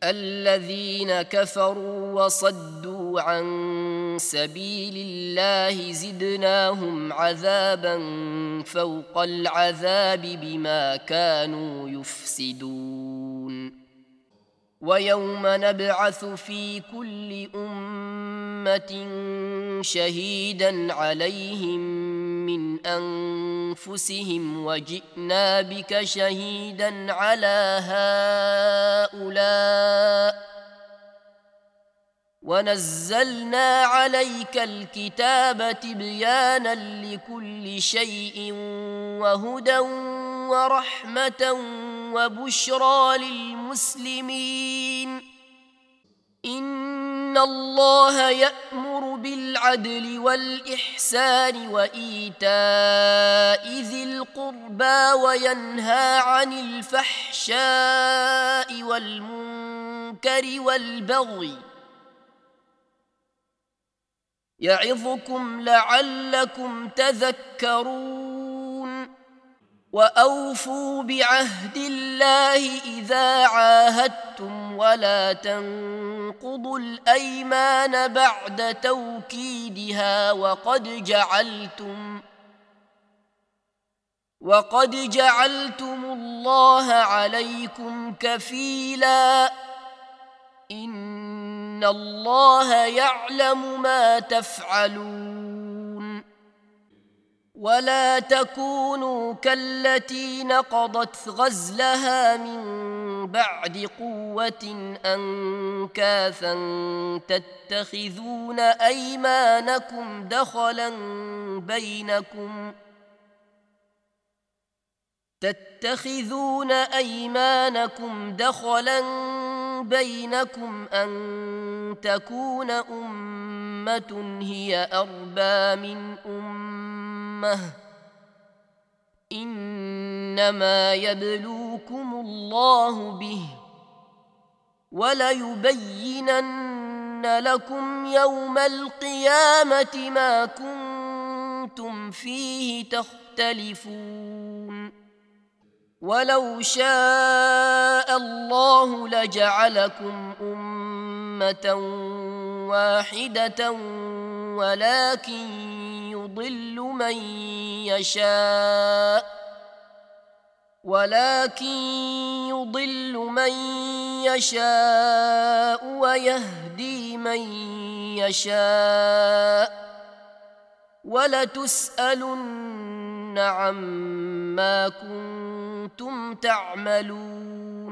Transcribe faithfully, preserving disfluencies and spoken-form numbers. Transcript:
الذين كفروا وصدوا عن سبيل الله زدناهم عذابا فوق العذاب بما كانوا يفسدون ويوم نبعث في كل أمة شهيدا عليهم من أنفسهم وجئنا بك شهيدا على هؤلاء ونزلنا عليك الكتاب تبيانا لكل شيء وهدى ورحمة وبشرى للمسلمين إن الله يأمر بالعدل والإحسان وإيتاء ذي القربى وينهى عن الفحشاء والمنكر والبغي يعظكم لعلكم تذكرون وأوفوا بعهد الله إذا عاهدتم ولا تنقضوا الأيمان بعد توكيدها وقد جعلتم وقد جعلتم الله عليكم كفيلا إن الله يعلم ما تفعلون ولا تكونوا كالتي نقضت غزلها من بعد قوة أنكاثا تتخذون أيمانكم دخلا بينكم تتخذون أيمانكم دخلا بينكم أن تكون أمة هي أربى من أمة إنما يبلوكم الله به وليبينن لكم يوم القيامة ما كنتم فيه تختلفون ولو شاء الله لجعلكم أمة واحدة ولكن يضل من يشاء ولكن يضل من يشاء ويهدي من يشاء ولتسألن عما كنتم تعملون